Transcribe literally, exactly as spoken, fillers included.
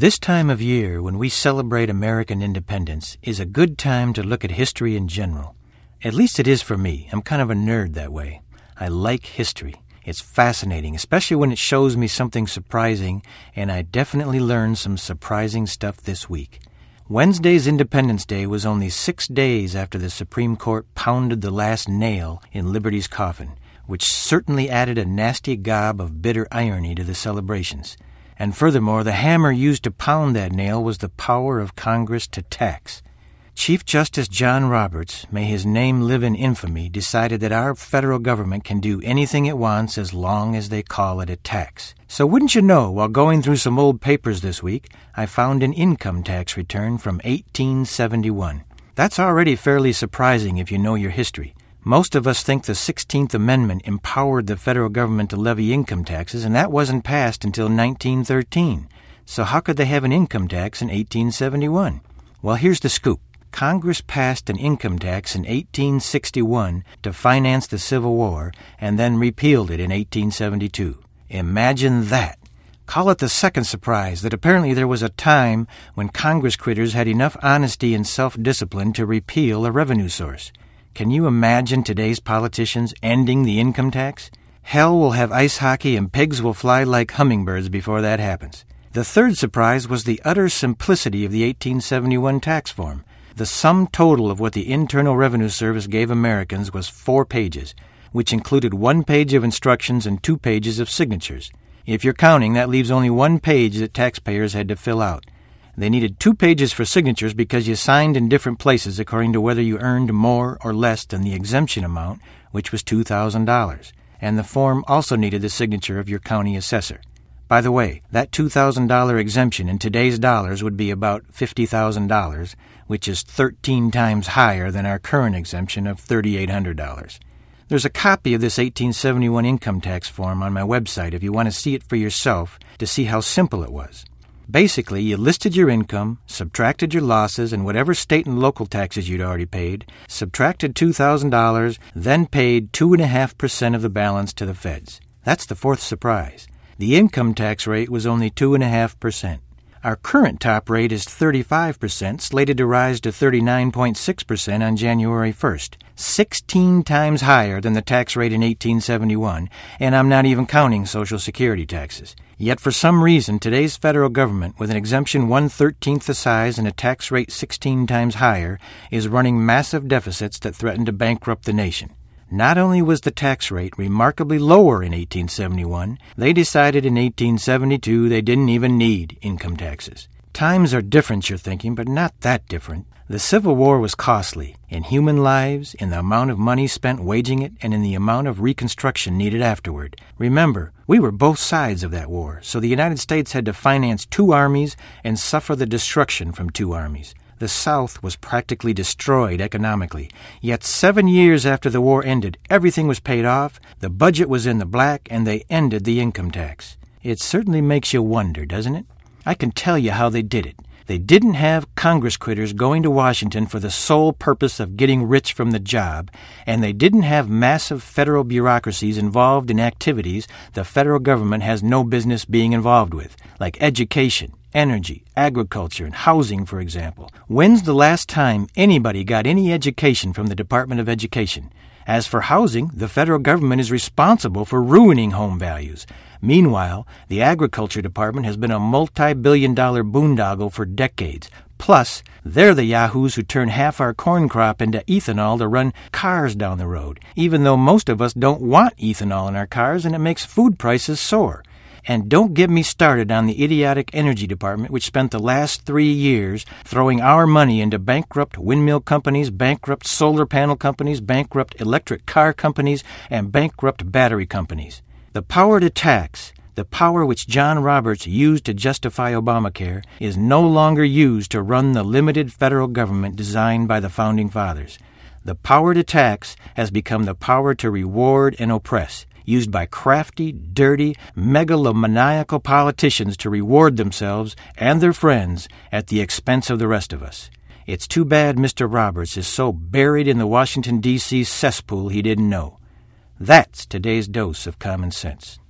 This time of year, when we celebrate American independence, is a good time to look at history in general. At least it is for me. I'm kind of a nerd that way. I like history. It's fascinating, especially when it shows me something surprising, and I definitely learned some surprising stuff this week. Wednesday's Independence Day was only six days after the Supreme Court pounded the last nail in Liberty's coffin, which certainly added a nasty gob of bitter irony to the celebrations. And furthermore, the hammer used to pound that nail was the power of Congress to tax. Chief Justice John Roberts, may his name live in infamy, decided that our federal government can do anything it wants as long as they call it a tax. So wouldn't you know, while going through some old papers this week, I found an income tax return from eighteen seventy-one. That's already fairly surprising if you know your history. Most of us think the sixteenth Amendment empowered the federal government to levy income taxes, and that wasn't passed until nineteen thirteen. So how could they have an income tax in eighteen seventy-one? Well, here's the scoop. Congress passed an income tax in eighteen sixty-one to finance the Civil War and then repealed it in eighteen seventy-two. Imagine that. Call it the second surprise that apparently there was a time when Congress critters had enough honesty and self-discipline to repeal a revenue source. Can you imagine today's politicians ending the income tax? Hell will have ice hockey and pigs will fly like hummingbirds before that happens. The third surprise was the utter simplicity of the eighteen seventy-one tax form. The sum total of what the Internal Revenue Service gave Americans was four pages, which included one page of instructions and two pages of signatures. If you're counting, that leaves only one page that taxpayers had to fill out. They needed two pages for signatures because you signed in different places according to whether you earned more or less than the exemption amount, which was two thousand dollars. And the form also needed the signature of your county assessor. By the way, that two thousand dollars exemption in today's dollars would be about fifty thousand dollars, which is thirteen times higher than our current exemption of three thousand eight hundred dollars. There's a copy of this eighteen seventy-one income tax form on my website if you want to see it for yourself to see how simple it was. Basically, you listed your income, subtracted your losses and whatever state and local taxes you'd already paid, subtracted two thousand dollars, then paid two point five percent of the balance to the feds. That's the fourth surprise. The income tax rate was only two point five percent. Our current top rate is thirty-five percent, slated to rise to thirty-nine point six percent on January first, sixteen times higher than the tax rate in eighteen seventy-one, and I'm not even counting Social Security taxes. Yet for some reason, today's federal government, with an exemption one-thirteenth the size and a tax rate sixteen times higher, is running massive deficits that threaten to bankrupt the nation. Not only was the tax rate remarkably lower in eighteen seventy-one, they decided in eighteen seventy-two they didn't even need income taxes. Times are different, you're thinking, but not that different. The Civil War was costly, in human lives, in the amount of money spent waging it, and in the amount of reconstruction needed afterward. Remember, we were both sides of that war, so the United States had to finance two armies and suffer the destruction from two armies. The South was practically destroyed economically. Yet seven years after the war ended, everything was paid off, the budget was in the black, and they ended the income tax. It certainly makes you wonder, doesn't it? I can tell you how they did it. They didn't have Congress critters going to Washington for the sole purpose of getting rich from the job, and they didn't have massive federal bureaucracies involved in activities the federal government has no business being involved with, like education, energy, agriculture, and housing, for example. When's the last time anybody got any education from the Department of Education? As for housing, the federal government is responsible for ruining home values. Meanwhile, the Agriculture Department has been a multi-billion dollar boondoggle for decades. Plus, they're the yahoos who turn half our corn crop into ethanol to run cars down the road, even though most of us don't want ethanol in our cars and it makes food prices soar. And don't get me started on the idiotic Energy Department, which spent the last three years throwing our money into bankrupt windmill companies, bankrupt solar panel companies, bankrupt electric car companies, and bankrupt battery companies. The power to tax, the power which John Roberts used to justify Obamacare, is no longer used to run the limited federal government designed by the Founding Fathers. The power to tax has become the power to reward and oppress, used by crafty, dirty, megalomaniacal politicians to reward themselves and their friends at the expense of the rest of us. It's too bad Mister Roberts is so buried in the Washington, D C cesspool he didn't know. That's today's dose of common sense.